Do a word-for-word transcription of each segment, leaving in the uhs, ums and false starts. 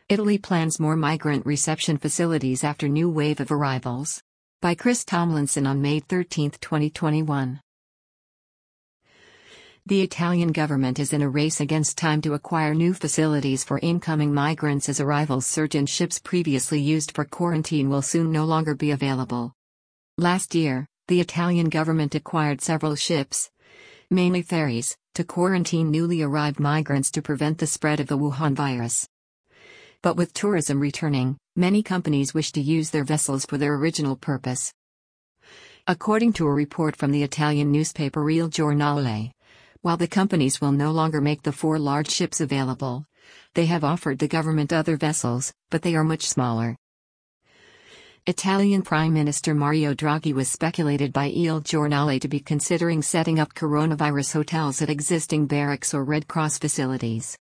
Italy plans more migrant reception facilities after new wave of arrivals. By Chris Tomlinson on May thirteenth, twenty twenty-one. The Italian government is in a race against time to acquire new facilities for incoming migrants as arrivals surge and ships previously used for quarantine will soon no longer be available. Last year, the Italian government acquired several ships, mainly ferries, to quarantine newly arrived migrants to prevent the spread of the Wuhan virus. But with tourism returning, many companies wish to use their vessels for their original purpose. According to a report from the Italian newspaper Il Giornale, while the companies will no longer make the four large ships available, they have offered the government other vessels, but they are much smaller. Italian Prime Minister Mario Draghi was speculated by Il Giornale to be considering setting up coronavirus hotels at existing barracks or Red Cross facilities.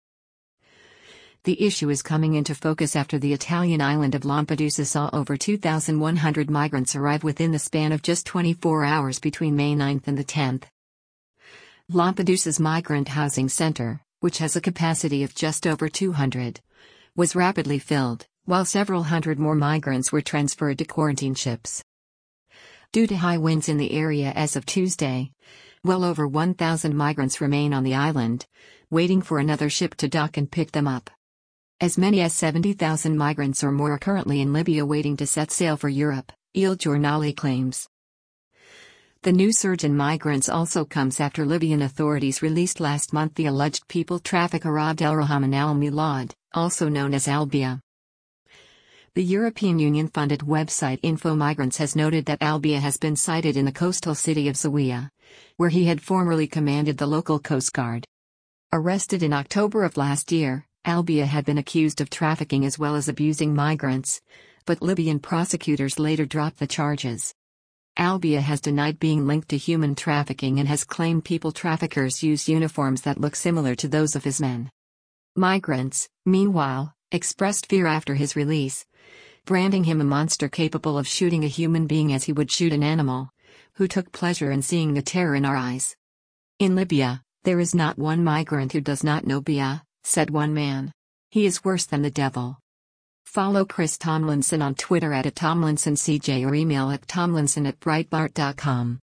The issue is coming into focus after the Italian island of Lampedusa saw over two thousand one hundred migrants arrive within the span of just twenty-four hours between May ninth and the tenth. Lampedusa's migrant housing center, which has a capacity of just over two hundred, was rapidly filled, while several hundred more migrants were transferred to quarantine ships. Due to high winds in the area as of Tuesday, well over one thousand migrants remain on the island, waiting for another ship to dock and pick them up. As many as seventy thousand migrants or more are currently in Libya waiting to set sail for Europe, Il Giornale claims. The new surge in migrants also comes after Libyan authorities released last month the alleged people trafficker Abdelrahman al-Milad, also known as Albia. The European Union-funded website InfoMigrants has noted that Albia has been sighted in the coastal city of Zawiya, where he had formerly commanded the local Coast Guard. Arrested in October of last year, Albia had been accused of trafficking as well as abusing migrants, but Libyan prosecutors later dropped the charges. Albia has denied being linked to human trafficking and has claimed people traffickers use uniforms that look similar to those of his men. Migrants, meanwhile, expressed fear after his release, branding him a monster capable of shooting a human being as he would shoot an animal, who took pleasure in seeing the terror in our eyes. In Libya, there is not one migrant who does not know Bia, said one man. He is worse than the devil. Follow Chris Tomlinson on Twitter at Tomlinson C J or email at tomlinson at breitbart dot com.